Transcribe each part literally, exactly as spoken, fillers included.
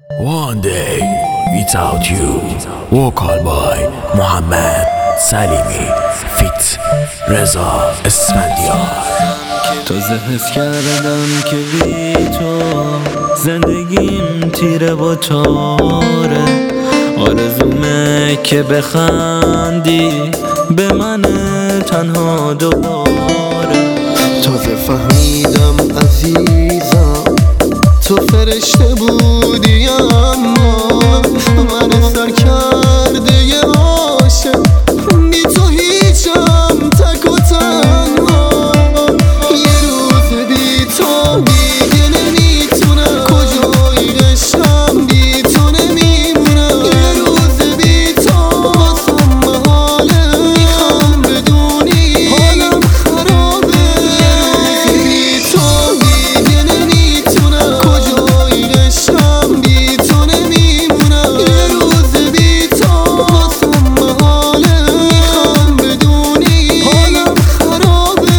One day without you. Vocal by محمد سلیمی فیت رضا اسفندیار. تازه حس کردم که بی تو زندگیم تیره و تاره. آرزومه که بخندی به من تنها دوباره. تازه فهمیدم عزیزم تو فرشته بودی، اما من سر کرده یه عاشق بی تو هیچم تک و تنها. یه روز بی تو دیگه نمیتونم، کجای قشم بی تو نمیمونم. یه روز بی تو واسم محاله، میخوام بدونی حالم خرابه. یه روز بی تو دیگه نمیتونم، کجای قشم بی تو نمیمونم. یه روز بی تو واسم محاله، میخوام بدونی حالم خرابه.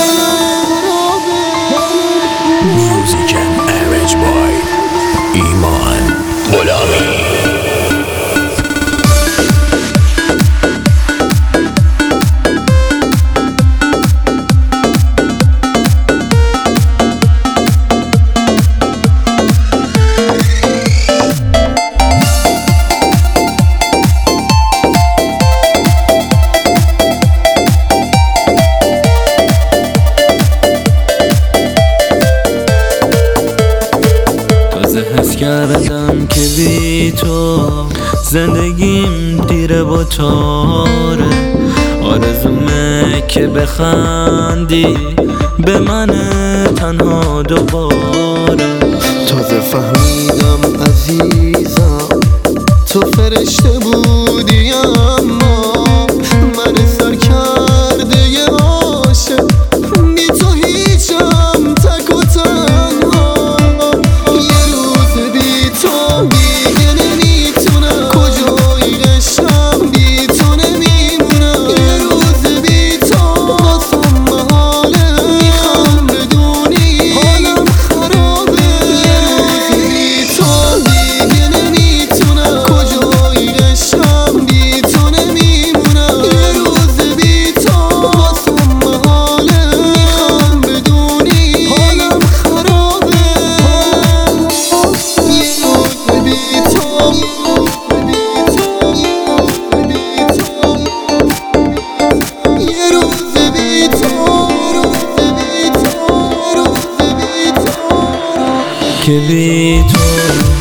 Music and Average Boy ایمان غلامی. حس کردم که بی تو زندگیم دیره و تاره. آرزومه که بخندی به من تنها دوباره. تازه فهمیدم عزیزم تو فرشته بودی، اما من سر کرده یه عاشق بی تو هیچم تک و تنها. یه روز بی تو دیگه نمیتونم، کجای قشم بی تو نمیمونم. یه روز بی تو واسم محاله، میخوام بدونی حالم خرابه. یه روز بی تو دیگه نمیتونم، کجای قشم بی تو نمیمونم. یه روز بی تو واسم محاله، میخوام بدونی حالم خرابه. یه روز بی تو یه روز بی تو که بی تو